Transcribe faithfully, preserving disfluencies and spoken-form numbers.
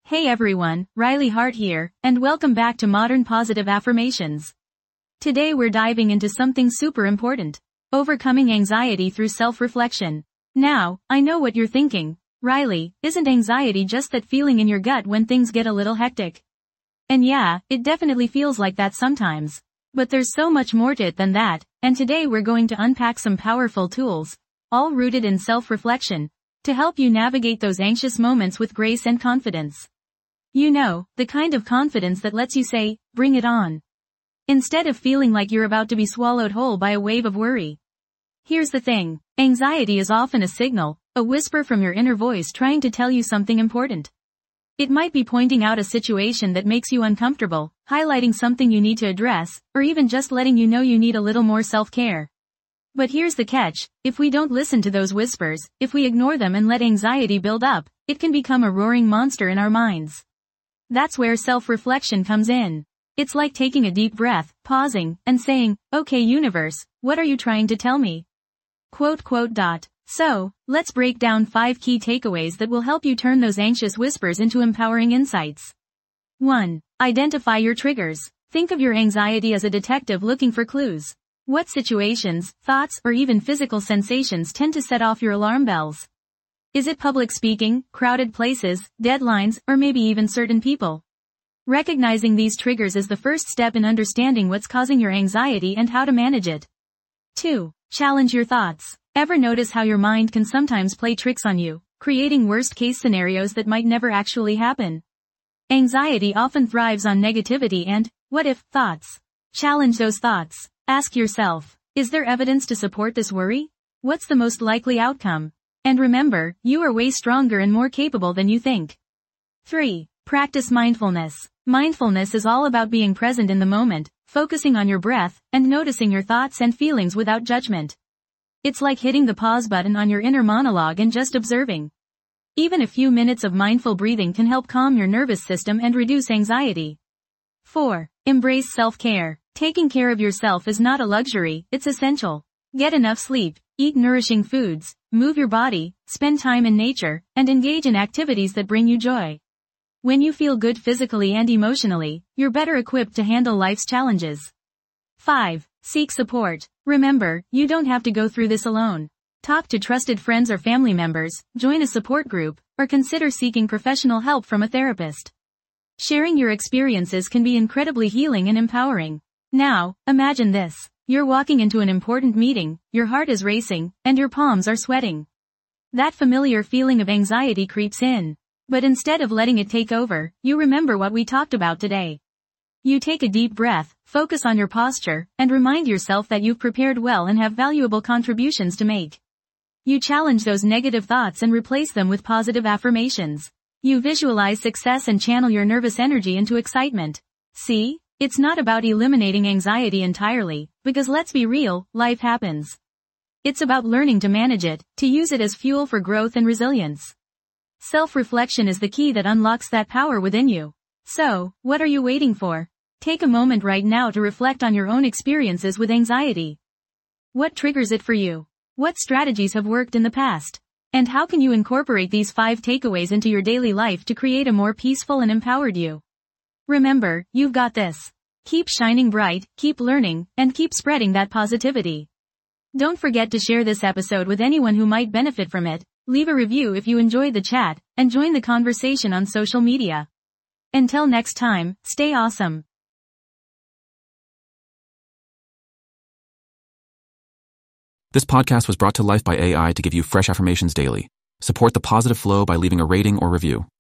Hey everyone, Riley Hart here, and welcome back to Modern Positive Affirmations. Today we're diving into something super important. Overcoming anxiety through self-reflection. Now, I know what you're thinking. Riley, isn't anxiety just that feeling in your gut when things get a little hectic? And yeah, it definitely feels like that sometimes. But there's so much more to it than that, and today we're going to unpack some powerful tools, all rooted in self-reflection, to help you navigate those anxious moments with grace and confidence. You know, the kind of confidence that lets you say, bring it on. Instead of feeling like you're about to be swallowed whole by a wave of worry. Here's the thing, anxiety is often a signal, a whisper from your inner voice trying to tell you something important. It might be pointing out a situation that makes you uncomfortable, highlighting something you need to address, or even just letting you know you need a little more self-care. But here's the catch, if we don't listen to those whispers, if we ignore them and let anxiety build up, it can become a roaring monster in our minds. That's where self-reflection comes in. It's like taking a deep breath, pausing, and saying, okay universe, what are you trying to tell me? Quote quote dot. So, let's break down five key takeaways that will help you turn those anxious whispers into empowering insights. one. Identify your triggers. Think of your anxiety as a detective looking for clues. What situations, thoughts, or even physical sensations tend to set off your alarm bells? Is it public speaking, crowded places, deadlines, or maybe even certain people? Recognizing these triggers is the first step in understanding what's causing your anxiety and how to manage it. two. Challenge your thoughts. Ever notice how your mind can sometimes play tricks on you, creating worst-case scenarios that might never actually happen? Anxiety often thrives on negativity and, what-if, thoughts. Challenge those thoughts. Ask yourself, is there evidence to support this worry? What's the most likely outcome? And remember, you are way stronger and more capable than you think. three. Practice mindfulness. Mindfulness is all about being present in the moment, focusing on your breath, and noticing your thoughts and feelings without judgment. It's like hitting the pause button on your inner monologue and just observing. Even a few minutes of mindful breathing can help calm your nervous system and reduce anxiety. four. Embrace self-care. Taking care of yourself is not a luxury, it's essential. Get enough sleep, eat nourishing foods, move your body, spend time in nature, and engage in activities that bring you joy. When you feel good physically and emotionally, you're better equipped to handle life's challenges. five. Seek support. Remember, you don't have to go through this alone. Talk to trusted friends or family members, join a support group, or consider seeking professional help from a therapist. Sharing your experiences can be incredibly healing and empowering. Now, imagine this. You're walking into an important meeting, your heart is racing, and your palms are sweating. That familiar feeling of anxiety creeps in. But instead of letting it take over, you remember what we talked about today. You take a deep breath, focus on your posture, and remind yourself that you've prepared well and have valuable contributions to make. You challenge those negative thoughts and replace them with positive affirmations. You visualize success and channel your nervous energy into excitement. See? It's not about eliminating anxiety entirely, because let's be real, life happens. It's about learning to manage it, to use it as fuel for growth and resilience. Self-reflection is the key that unlocks that power within you. So, what are you waiting for? Take a moment right now to reflect on your own experiences with anxiety. What triggers it for you? What strategies have worked in the past? And how can you incorporate these five takeaways into your daily life to create a more peaceful and empowered you? Remember, you've got this. Keep shining bright, keep learning, and keep spreading that positivity. Don't forget to share this episode with anyone who might benefit from it, leave a review if you enjoyed the chat, and join the conversation on social media. Until next time, stay awesome. This podcast was brought to life by A I to give you fresh affirmations daily. Support the positive flow by leaving a rating or review.